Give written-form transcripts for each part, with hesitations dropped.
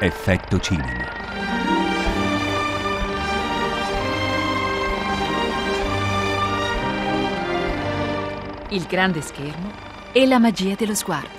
Effetto cinema. Il grande schermo e la magia dello sguardo.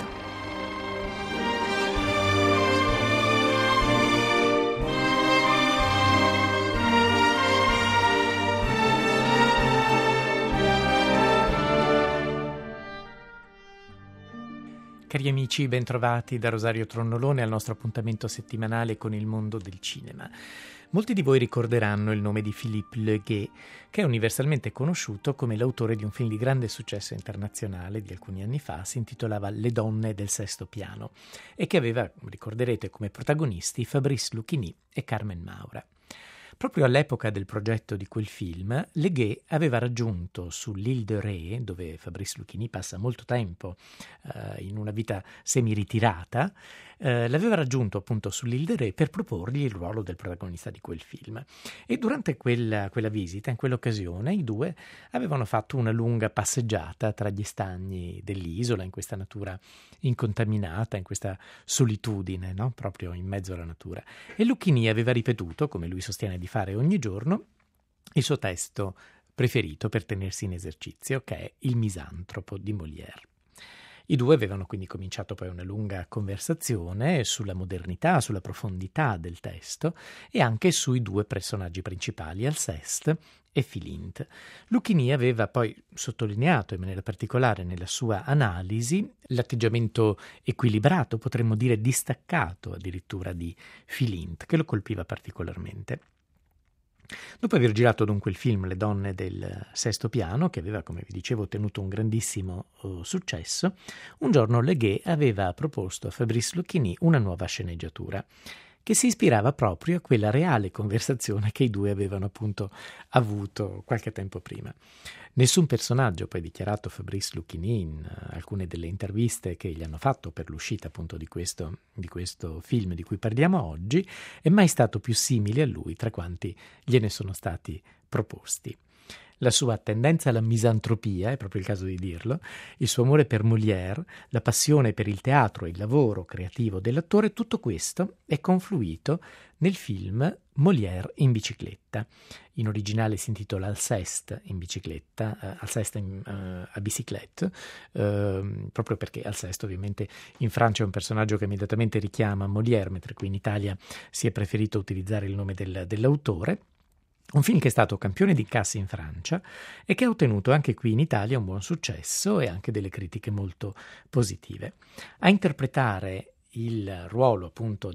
Cari amici, bentrovati da Rosario Tronnolone al nostro appuntamento settimanale con il mondo del cinema. Molti di voi ricorderanno il nome di Philippe Leguet, che è universalmente conosciuto come l'autore di un film di grande successo internazionale di alcuni anni fa, si intitolava Le donne del sesto piano, e che aveva, ricorderete, come protagonisti Fabrice Lucchini e Carmen Maura. Proprio all'epoca del progetto di quel film, Leguet aveva raggiunto sull'Île de Ré, dove Fabrice Lucchini passa molto tempo in una vita semi-ritirata, l'aveva raggiunto appunto sull'Île de Ré per proporgli il ruolo del protagonista di quel film. E durante quella visita, in quell'occasione, i due avevano fatto una lunga passeggiata tra gli stagni dell'isola, in questa natura incontaminata, in questa solitudine, no? Proprio in mezzo alla natura. E Lucchini aveva ripetuto, come lui sostiene di fare ogni giorno, il suo testo preferito per tenersi in esercizio, che è Il Misantropo di Molière. I due avevano quindi cominciato poi una lunga conversazione sulla modernità, sulla profondità del testo e anche sui due personaggi principali, Alceste e Philinte. Lucchini aveva poi sottolineato in maniera particolare nella sua analisi l'atteggiamento equilibrato, potremmo dire distaccato addirittura di Philinte, che lo colpiva particolarmente. Dopo aver girato dunque il film Le donne del sesto piano, che aveva, come vi dicevo, ottenuto un grandissimo successo, un giorno Leguet aveva proposto a Fabrice Lucchini una nuova sceneggiatura che si ispirava proprio a quella reale conversazione che i due avevano appunto avuto qualche tempo prima. Nessun personaggio, poi dichiarato Fabrice Lucchini in alcune delle interviste che gli hanno fatto per l'uscita appunto di questo film di cui parliamo oggi, è mai stato più simile a lui tra quanti gliene sono stati proposti. La sua tendenza alla misantropia, è proprio il caso di dirlo, il suo amore per Molière, la passione per il teatro e il lavoro creativo dell'attore, tutto questo è confluito nel film Molière in bicicletta. In originale si intitola Alceste in bicicletta, Alceste a bicyclette, proprio perché Alceste ovviamente in Francia è un personaggio che immediatamente richiama Molière, mentre qui in Italia si è preferito utilizzare il nome dell'autore. Un film che è stato campione di incassi in Francia e che ha ottenuto anche qui in Italia un buon successo e anche delle critiche molto positive. A interpretare il ruolo appunto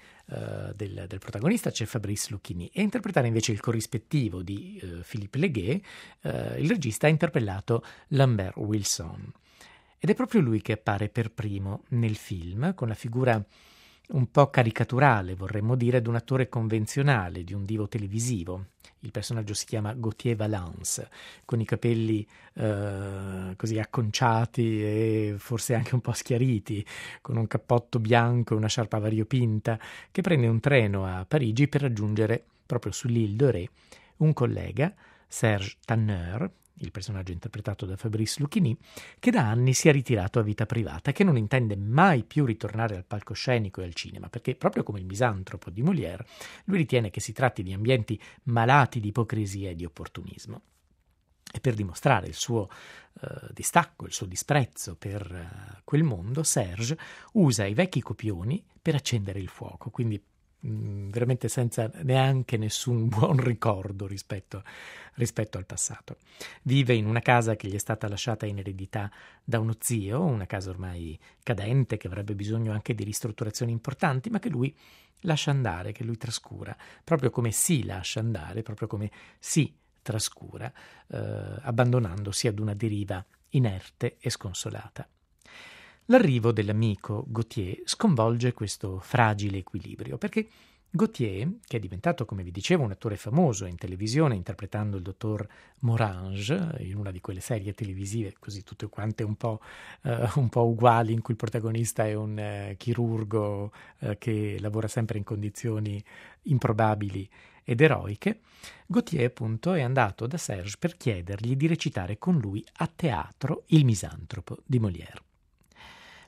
del protagonista c'è Fabrice Lucchini e a interpretare invece il corrispettivo di Philippe Leguet il regista ha interpellato Lambert Wilson. Ed è proprio lui che appare per primo nel film con la figura un po' caricaturale, vorremmo dire, di un attore convenzionale, di un divo televisivo. Il personaggio si chiama Gauthier Valence, con i capelli così acconciati e forse anche un po' schiariti, con un cappotto bianco e una sciarpa variopinta, che prende un treno a Parigi per raggiungere, proprio sull'Île de Ré, un collega, Serge Tanner, il personaggio interpretato da Fabrice Lucchini, che da anni si è ritirato a vita privata e che non intende mai più ritornare al palcoscenico e al cinema, perché proprio come il misantropo di Molière, lui ritiene che si tratti di ambienti malati di ipocrisia e di opportunismo. E per dimostrare il suo distacco, il suo disprezzo per quel mondo, Serge usa i vecchi copioni per accendere il fuoco, quindi veramente senza neanche nessun buon ricordo rispetto al passato. Vive in una casa che gli è stata lasciata in eredità da uno zio, una casa ormai cadente che avrebbe bisogno anche di ristrutturazioni importanti, ma che lui lascia andare, che lui trascura, proprio come si lascia andare, proprio come si trascura, abbandonandosi ad una deriva inerte e sconsolata. L'arrivo dell'amico Gauthier sconvolge questo fragile equilibrio, perché Gauthier, che è diventato, come vi dicevo, un attore famoso in televisione interpretando il dottor Morange in una di quelle serie televisive così tutte quante un po' uguali, in cui il protagonista è un chirurgo che lavora sempre in condizioni improbabili ed eroiche, Gauthier appunto è andato da Serge per chiedergli di recitare con lui a teatro Il Misantropo di Molière.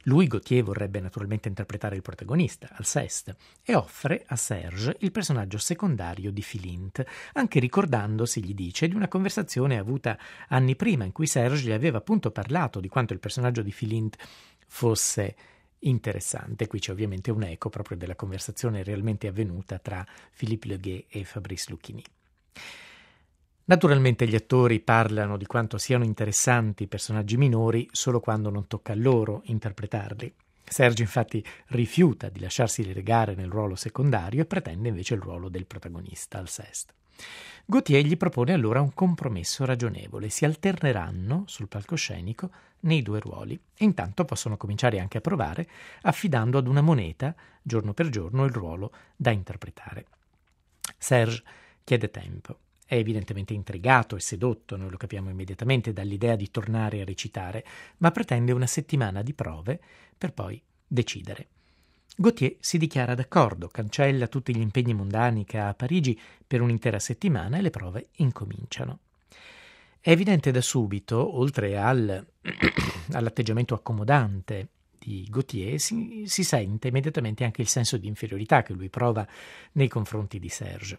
Lui, Gautier, vorrebbe naturalmente interpretare il protagonista, Alceste, e offre a Serge il personaggio secondario di Philinte, anche ricordandosi, gli dice, di una conversazione avuta anni prima in cui Serge gli aveva appunto parlato di quanto il personaggio di Philinte fosse interessante. Qui c'è ovviamente un eco proprio della conversazione realmente avvenuta tra Philippe Le Guet e Fabrice Lucchini. Naturalmente gli attori parlano di quanto siano interessanti i personaggi minori solo quando non tocca a loro interpretarli. Serge infatti rifiuta di lasciarsi relegare nel ruolo secondario e pretende invece il ruolo del protagonista, Alceste. Gautier gli propone allora un compromesso ragionevole: si alterneranno sul palcoscenico nei due ruoli e intanto possono cominciare anche a provare, affidando ad una moneta, giorno per giorno, il ruolo da interpretare. Serge chiede tempo. È evidentemente intrigato e sedotto, noi lo capiamo immediatamente, dall'idea di tornare a recitare, ma pretende una settimana di prove per poi decidere. Gautier si dichiara d'accordo, cancella tutti gli impegni mondani che ha a Parigi per un'intera settimana e le prove incominciano. È evidente da subito, oltre all'atteggiamento accomodante di Gautier, si sente immediatamente anche il senso di inferiorità che lui prova nei confronti di Serge.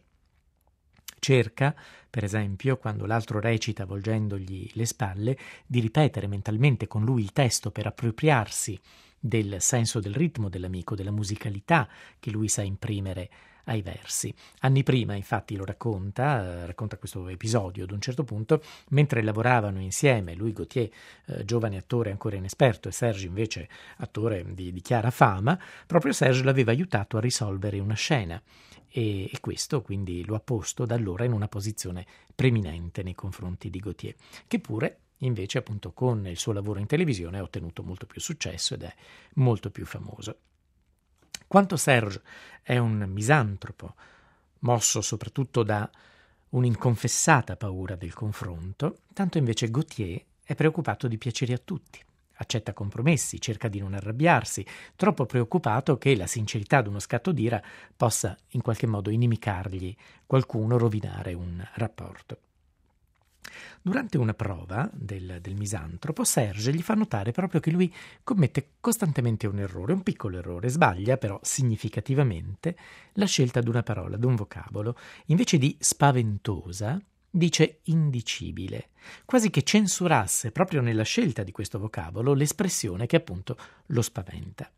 Cerca, per esempio, quando l'altro recita volgendogli le spalle, di ripetere mentalmente con lui il testo per appropriarsi del senso del ritmo dell'amico, della musicalità che lui sa imprimere ai versi. Anni prima, infatti, lo racconta questo episodio ad un certo punto, mentre lavoravano insieme, lui Gautier, giovane attore ancora inesperto, e Serge invece attore di chiara fama, proprio Serge l'aveva aiutato a risolvere una scena. E questo quindi lo ha posto da allora in una posizione preminente nei confronti di Gautier, che pure invece appunto con il suo lavoro in televisione ha ottenuto molto più successo ed è molto più famoso. Quanto Serge è un misantropo, mosso soprattutto da un'inconfessata paura del confronto, tanto invece Gautier è preoccupato di piacere a tutti. Accetta compromessi, cerca di non arrabbiarsi, troppo preoccupato che la sincerità d'uno scatto d'ira possa in qualche modo inimicargli qualcuno, rovinare un rapporto. Durante una prova del misantropo, Serge gli fa notare proprio che lui commette costantemente un errore, un piccolo errore, sbaglia però significativamente la scelta di una parola, di un vocabolo. Invece di spaventosa, dice indicibile, quasi che censurasse proprio nella scelta di questo vocabolo l'espressione che appunto lo spaventa.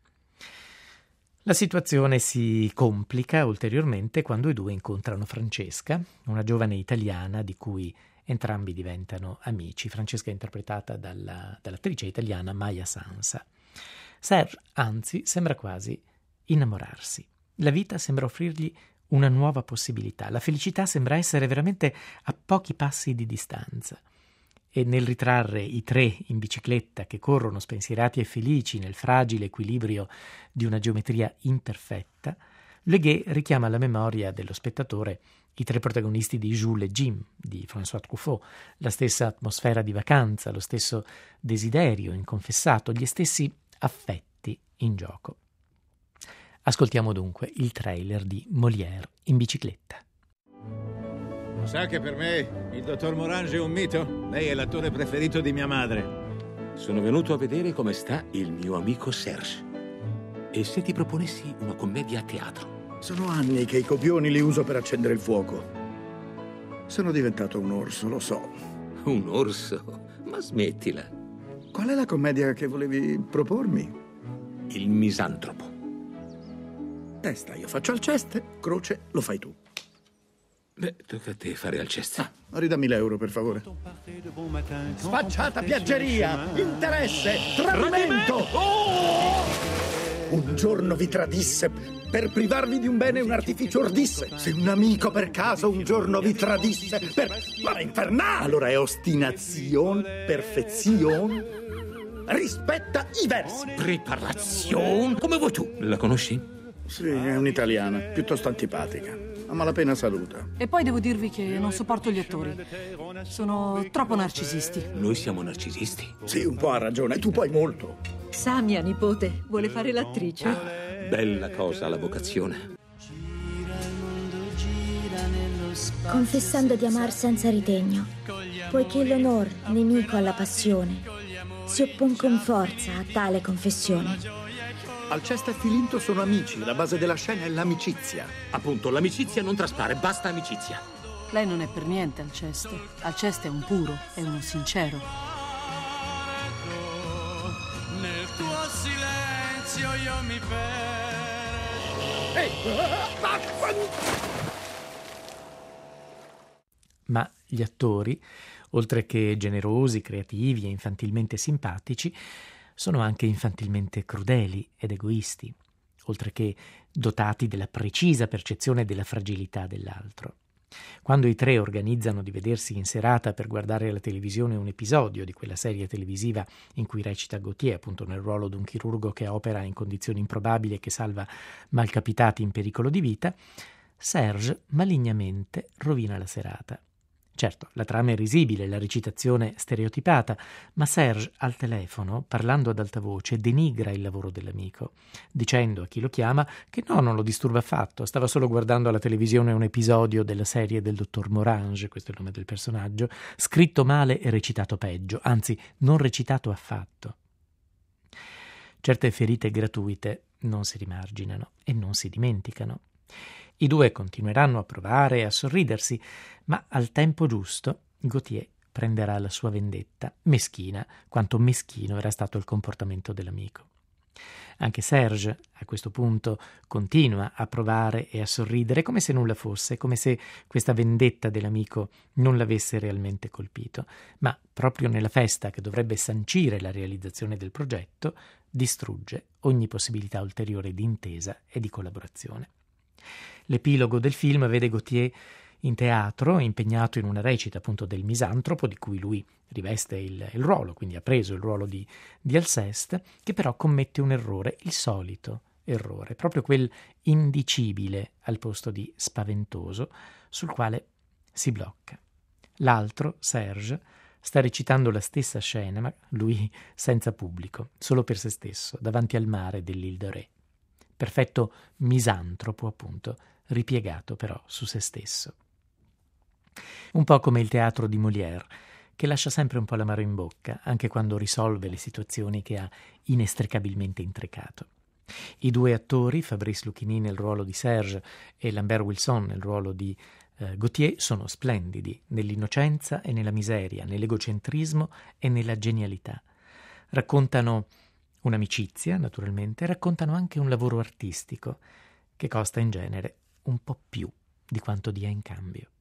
La situazione si complica ulteriormente quando i due incontrano Francesca, una giovane italiana di cui entrambi diventano amici. Francesca è interpretata dall'attrice italiana Maya Sansa. Serge, anzi, sembra quasi innamorarsi. La vita sembra offrirgli una nuova possibilità. La felicità sembra essere veramente a pochi passi di distanza. E nel ritrarre i tre in bicicletta che corrono spensierati e felici nel fragile equilibrio di una geometria imperfetta, Le Guet richiama alla memoria dello spettatore i tre protagonisti di Jules et Jim di François Truffaut, la stessa atmosfera di vacanza, lo stesso desiderio inconfessato, gli stessi affetti in gioco. Ascoltiamo dunque il trailer di Molière in bicicletta. Sa che per me il dottor Morange è un mito? Lei è l'attore preferito di mia madre. Sono venuto a vedere come sta il mio amico Serge. E se ti proponessi una commedia a teatro? Sono anni che i copioni li uso per accendere il fuoco. Sono diventato un orso, lo so. Un orso? Ma smettila. Qual è la commedia che volevi propormi? Il misantropo. Testa, io faccio Alceste, croce, lo fai tu. Beh, tocca a te fare Alceste. Ridammi l'euro, per favore. Sfacciata piaggeria, interesse, tradimento! Un giorno vi tradisse, per privarvi di un bene un artificio ordisse. Se un amico per caso un giorno vi tradisse, per... Ma è infernale! Allora è ostinazione, perfezione, rispetta i versi. Preparazione, come vuoi tu. La conosci? Sì, è un'italiana, piuttosto antipatica. A malapena saluta. E poi devo dirvi che non sopporto gli attori. Sono troppo narcisisti. Noi siamo narcisisti. Sì, un po' ha ragione, tu poi molto. Sa, mia nipote, vuole fare l'attrice. Bella cosa la vocazione. Confessando di amar senza ritegno, poiché l'onor, nemico alla passione, si oppone con forza a tale confessione. Alceste e Filinto sono amici, la base della scena è l'amicizia. Appunto, l'amicizia non traspare, basta amicizia. Lei non è per niente Alceste. Alceste è un puro, è uno sincero. Nel tuo silenzio io mi Ma gli attori, oltre che generosi, creativi e infantilmente simpatici, sono anche infantilmente crudeli ed egoisti, oltre che dotati della precisa percezione della fragilità dell'altro. Quando i tre organizzano di vedersi in serata per guardare alla televisione un episodio di quella serie televisiva in cui recita Gautier, appunto nel ruolo di un chirurgo che opera in condizioni improbabili e che salva malcapitati in pericolo di vita, Serge malignamente rovina la serata. Certo, la trama è risibile, la recitazione stereotipata, ma Serge al telefono, parlando ad alta voce, denigra il lavoro dell'amico, dicendo a chi lo chiama che no, non lo disturba affatto, stava solo guardando alla televisione un episodio della serie del dottor Morange, questo è il nome del personaggio, scritto male e recitato peggio, anzi non recitato affatto. Certe ferite gratuite non si rimarginano e non si dimenticano. I due continueranno a provare e a sorridersi, ma al tempo giusto Gautier prenderà la sua vendetta, meschina quanto meschino era stato il comportamento dell'amico. Anche Serge, a questo punto, continua a provare e a sorridere come se nulla fosse, come se questa vendetta dell'amico non l'avesse realmente colpito, ma proprio nella festa che dovrebbe sancire la realizzazione del progetto, distrugge ogni possibilità ulteriore di intesa e di collaborazione. L'epilogo del film vede Gautier in teatro, impegnato in una recita appunto del misantropo, di cui lui riveste il ruolo, quindi ha preso il ruolo di Alceste, che però commette un errore, il solito errore, proprio quel indicibile al posto di spaventoso, sul quale si blocca. L'altro, Serge, sta recitando la stessa scena, ma lui senza pubblico, solo per se stesso, davanti al mare dell'Île de Ré. Perfetto misantropo, appunto, ripiegato però su se stesso. Un po' come il teatro di Molière, che lascia sempre un po' l'amaro in bocca, anche quando risolve le situazioni che ha inestricabilmente intricato. I due attori, Fabrice Lucchini nel ruolo di Serge e Lambert Wilson nel ruolo di Gautier, sono splendidi nell'innocenza e nella miseria, nell'egocentrismo e nella genialità. Raccontano un'amicizia, naturalmente, raccontano anche un lavoro artistico che costa in genere un po' più di quanto dia in cambio.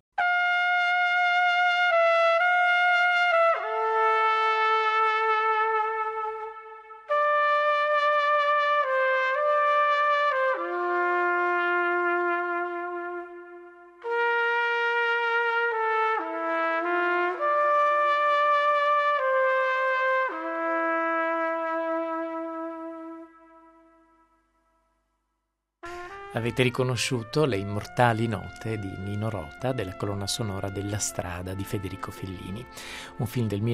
Avete riconosciuto le immortali note di Nino Rota della colonna sonora della Strada di Federico Fellini, un film del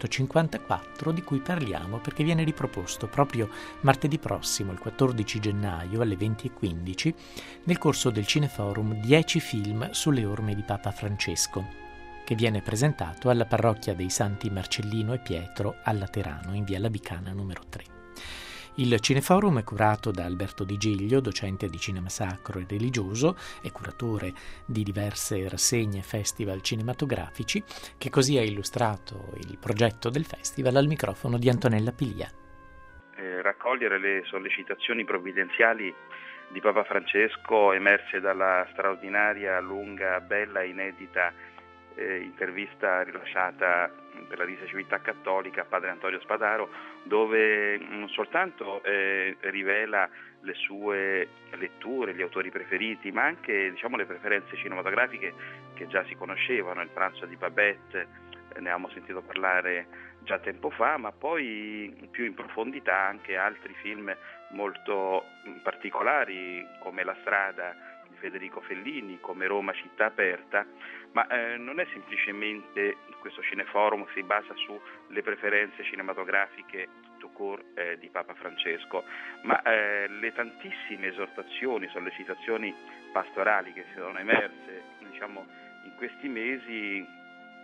1954 di cui parliamo perché viene riproposto proprio martedì prossimo, il 14 gennaio alle 20:15, nel corso del Cineforum 10 film sulle orme di Papa Francesco, che viene presentato alla parrocchia dei Santi Marcellino e Pietro a Laterano, in via Labicana numero 3. Il Cineforum è curato da Alberto Di Giglio, docente di cinema sacro e religioso e curatore di diverse rassegne e festival cinematografici, che così ha illustrato il progetto del festival al microfono di Antonella Pilia. Raccogliere le sollecitazioni provvidenziali di Papa Francesco emerse dalla straordinaria, lunga, bella, inedita intervista rilasciata per la Risa Civiltà Cattolica a padre Antonio Spadaro, dove non soltanto rivela le sue letture, gli autori preferiti, ma anche le preferenze cinematografiche che già si conoscevano. Il pranzo di Babette ne avevamo sentito parlare già tempo fa, ma poi più in profondità anche altri film molto particolari come La Strada di Federico Fellini, come Roma città aperta, ma non è semplicemente questo Cineforum si basa sulle preferenze cinematografiche tout court di Papa Francesco, ma le tantissime esortazioni, sollecitazioni pastorali che si sono emerse in questi mesi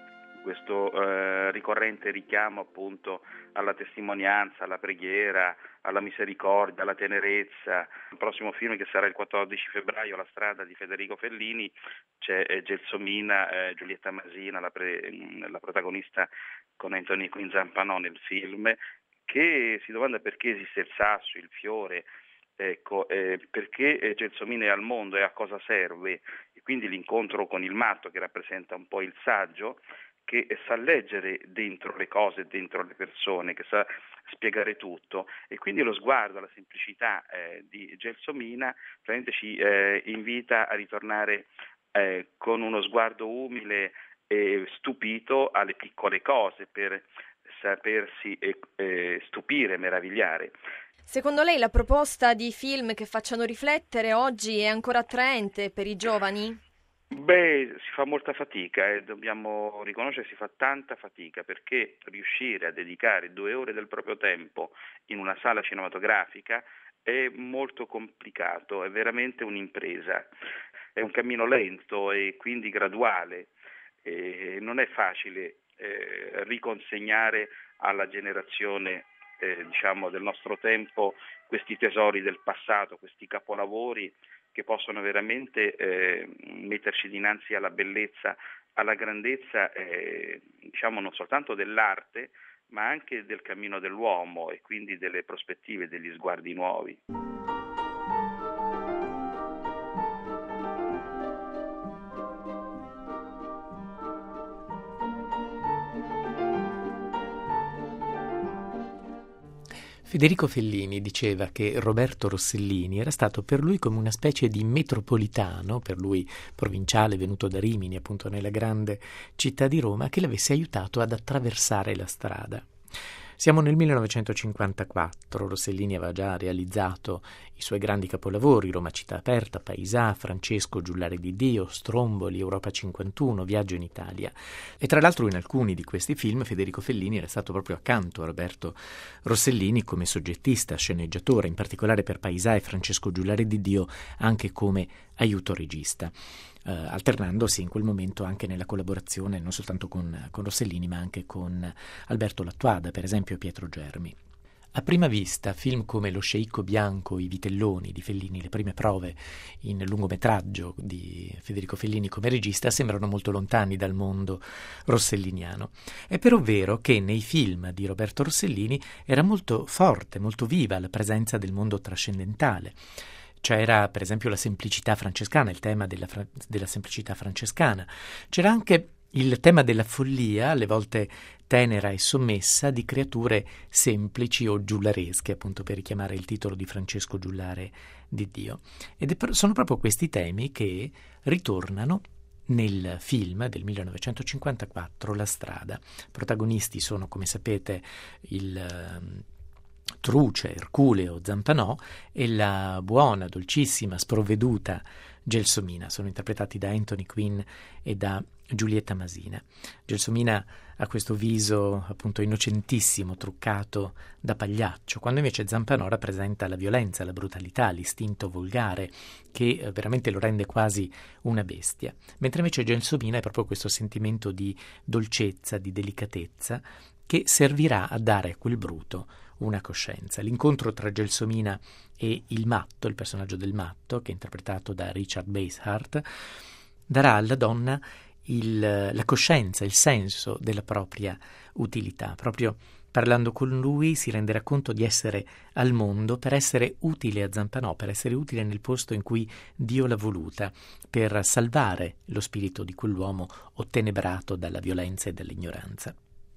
questo ricorrente richiamo appunto alla testimonianza, alla preghiera, alla misericordia, alla tenerezza. Il prossimo film, che sarà il 14 febbraio, La strada di Federico Fellini, c'è Gelsomina, Giulietta Masina, la protagonista con Anthony Quinn Zampanò nel film, che si domanda perché esiste il sasso, il fiore, ecco, perché Gelsomina è al mondo e a cosa serve, e quindi l'incontro con il matto, che rappresenta un po' il saggio, che sa leggere dentro le cose, dentro le persone, che sa spiegare tutto, e quindi lo sguardo, la semplicità di Gelsomina veramente ci invita a ritornare con uno sguardo umile e stupito alle piccole cose, per sapersi stupire, meravigliare. Secondo lei la proposta di film che facciano riflettere oggi è ancora attraente per i giovani? Beh, si fa molta fatica, dobbiamo riconoscere, si fa tanta fatica, perché riuscire a dedicare 2 ore del proprio tempo in una sala cinematografica è molto complicato, è veramente un'impresa, è un cammino lento e quindi graduale, non è facile riconsegnare alla generazione del nostro tempo questi tesori del passato, questi capolavori che possono veramente metterci dinanzi alla bellezza, alla grandezza, non soltanto dell'arte, ma anche del cammino dell'uomo e quindi delle prospettive, degli sguardi nuovi. Federico Fellini diceva che Roberto Rossellini era stato per lui come una specie di metropolitano, per lui provinciale venuto da Rimini, appunto nella grande città di Roma, che l'avesse aiutato ad attraversare la strada. Siamo nel 1954, Rossellini aveva già realizzato i suoi grandi capolavori, Roma città aperta, Paesà, Francesco Giullare di Dio, Stromboli, Europa 51, Viaggio in Italia. E tra l'altro in alcuni di questi film Federico Fellini era stato proprio accanto a Roberto Rossellini come soggettista, sceneggiatore, in particolare per Paesà e Francesco Giullare di Dio anche come aiuto regista. Alternandosi in quel momento anche nella collaborazione non soltanto con Rossellini ma anche con Alberto Lattuada, per esempio Pietro Germi. A prima vista film come Lo sceicco bianco, I vitelloni di Fellini, le prime prove in lungometraggio di Federico Fellini come regista, sembrano molto lontani dal mondo rosselliniano. È però vero che nei film di Roberto Rossellini era molto forte, molto viva la presenza del mondo trascendentale. C'era per esempio la semplicità francescana, il tema della semplicità francescana. C'era anche il tema della follia, alle volte tenera e sommessa, di creature semplici o giullaresche, appunto per richiamare il titolo di Francesco Giullare di Dio. Sono proprio questi temi che ritornano nel film del 1954, La strada. Protagonisti sono, come sapete, il Truce, Erculeo, Zampanò e la buona, dolcissima, sprovveduta Gelsomina. Sono interpretati da Anthony Quinn e da Giulietta Masina. Gelsomina ha questo viso appunto innocentissimo, truccato da pagliaccio, quando invece Zampanò rappresenta la violenza, la brutalità, l'istinto volgare che veramente lo rende quasi una bestia. Mentre invece Gelsomina è proprio questo sentimento di dolcezza, di delicatezza che servirà a dare a quel bruto una coscienza. L'incontro tra Gelsomina e il matto, il personaggio del matto, che è interpretato da Richard Basehart, darà alla donna la coscienza, il senso della propria utilità. Proprio parlando con lui si renderà conto di essere al mondo per essere utile a Zampanò, per essere utile nel posto in cui Dio l'ha voluta, per salvare lo spirito di quell'uomo ottenebrato dalla violenza e dall'ignoranza.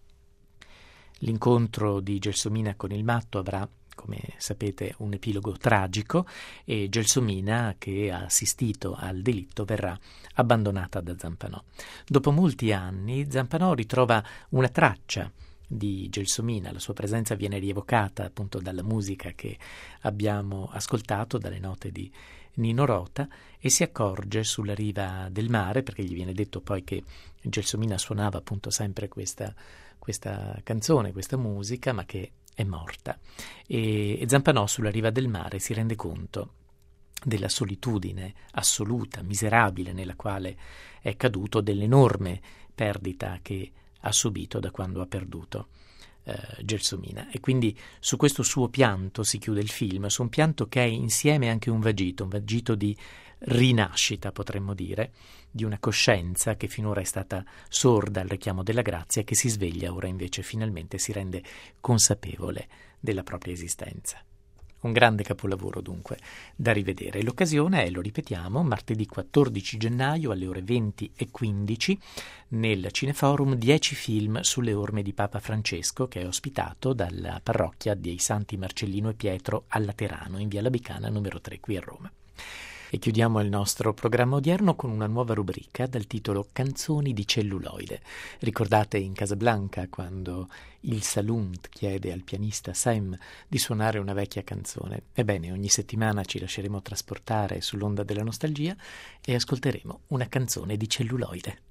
L'incontro di Gelsomina con il matto avrà, come sapete, un epilogo tragico e Gelsomina, che ha assistito al delitto, verrà abbandonata da Zampanò. Dopo molti anni Zampanò ritrova una traccia di Gelsomina, la sua presenza viene rievocata appunto dalla musica che abbiamo ascoltato, dalle note di Nino Rota, e si accorge sulla riva del mare, perché gli viene detto poi che Gelsomina suonava appunto sempre questa canzone, questa musica, ma che è morta. E Zampanò sulla riva del mare si rende conto della solitudine assoluta, miserabile nella quale è caduto, dell'enorme perdita che ha subito da quando ha perduto Gelsomina. E quindi su questo suo pianto si chiude il film, su un pianto che è insieme anche un vagito di rinascita, potremmo dire, di una coscienza che finora è stata sorda al richiamo della grazia, che si sveglia ora invece finalmente si rende consapevole della propria esistenza. Un grande capolavoro dunque da rivedere. L'occasione è, lo ripetiamo, martedì 14 gennaio alle ore 20:15 nel Cineforum 10 film sulle orme di Papa Francesco, che è ospitato dalla parrocchia dei Santi Marcellino e Pietro a Laterano in via Labicana numero 3 qui a Roma. E chiudiamo il nostro programma odierno con una nuova rubrica dal titolo Canzoni di celluloide. Ricordate in Casablanca quando il Salunt chiede al pianista Sam di suonare una vecchia canzone? Ebbene, ogni settimana ci lasceremo trasportare sull'onda della nostalgia e ascolteremo una canzone di celluloide.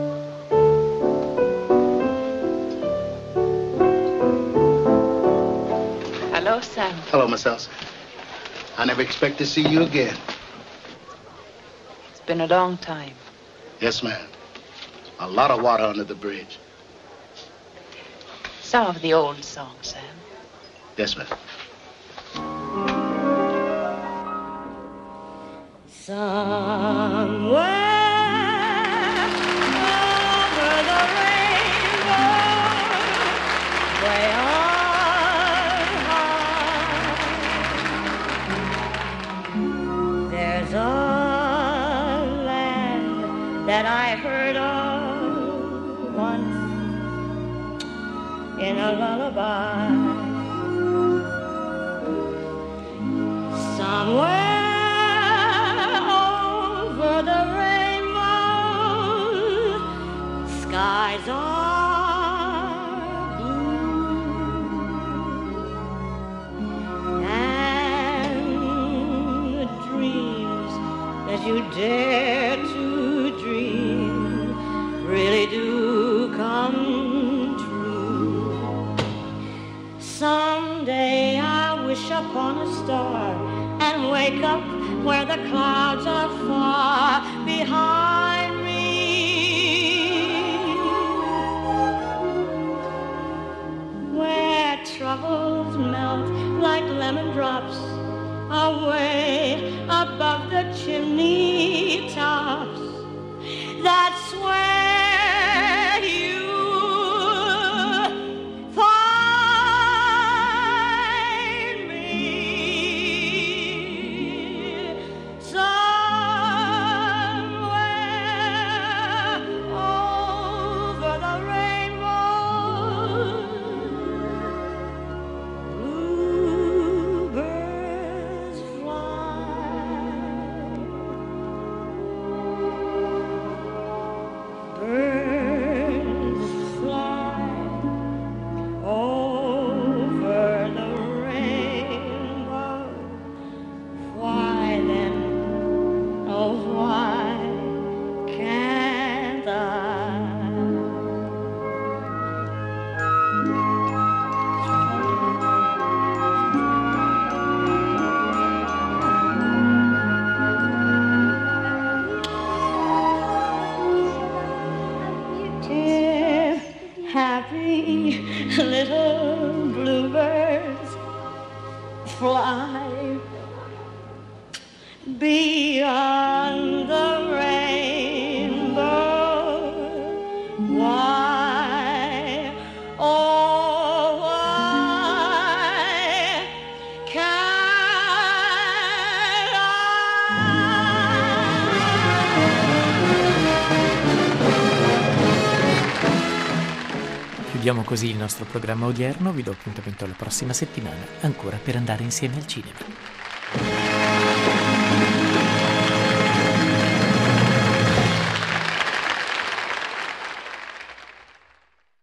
Hello, Sam. Hello, Miss Elsa. I never expect to see you again. Been a long time. Yes, ma'am. A lot of water under the bridge. Some of the old songs, Sam. Yes, ma'am. Somewhere over the rainbow, way on high, there's a that I heard of once in a lullaby. Somewhere over the rainbow, skies are blue, and the dreams that you dare to really do come true. Someday I wish upon a star and wake up where the clouds are far behind me, where troubles melt like lemon drops away above the chimney tops. That's where you find me, somewhere over the rainbow. Bluebirds fly, birds fly over the rainbow. Why then, oh why can't I? Happy little bluebirds fly beyond the rainbow. Why, oh why can't Chiudiamo così il nostro programma odierno, vi do appuntamento alla prossima settimana, ancora per andare insieme al cinema.